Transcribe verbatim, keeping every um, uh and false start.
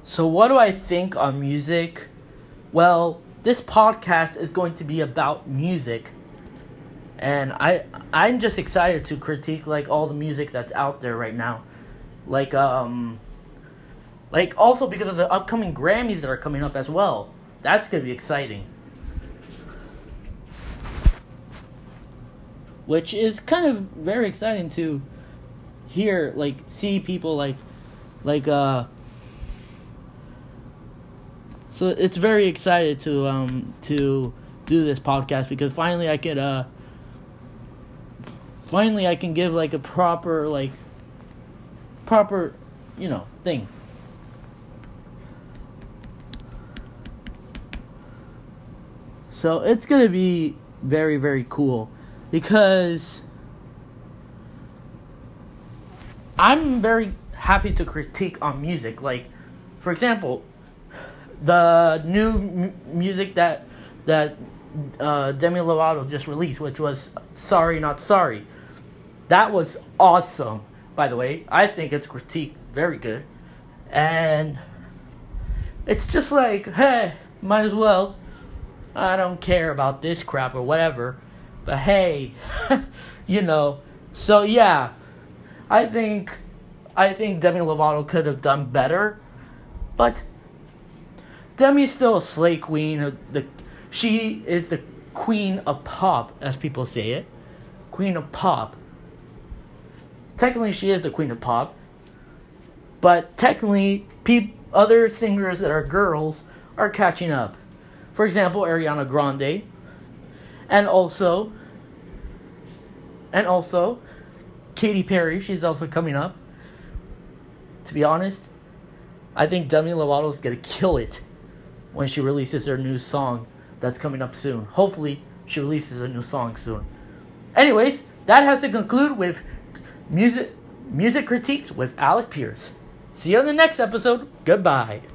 So what do I think on music? Well, this podcast is going to be about music. And I I'm just excited to critique like all the music that's out there right now. Like um like also because of the upcoming Grammys that are coming up as well. That's going to be exciting. Which is kind of very exciting to hear, like see people like like uh so it's very excited to um to do this podcast because finally I could uh finally I can give like a proper like proper you know thing. So it's gonna be very very cool because I'm very happy to critique on music. Like, for example, the new m- music that that uh, Demi Lovato just released, which was "Sorry Not Sorry," that was awesome. By the way, I think it's critique very good, and it's just like, hey, might as well. I don't care about this crap or whatever, but hey, you know. So yeah, I think I think Demi Lovato could have done better, but Demi's still a slay queen. The she is the queen of pop, as people say it. Queen of pop. Technically, she is the queen of pop, but technically, peop, other singers that are girls are catching up. For example, Ariana Grande, and also, and also, Katy Perry. She's also coming up. To be honest, I think Demi Lovato is gonna kill it when she releases her new song that's coming up soon. Hopefully, she releases a new song soon. Anyways, that has to conclude with music music critiques with Alec Pierce. See you on the next episode. Goodbye.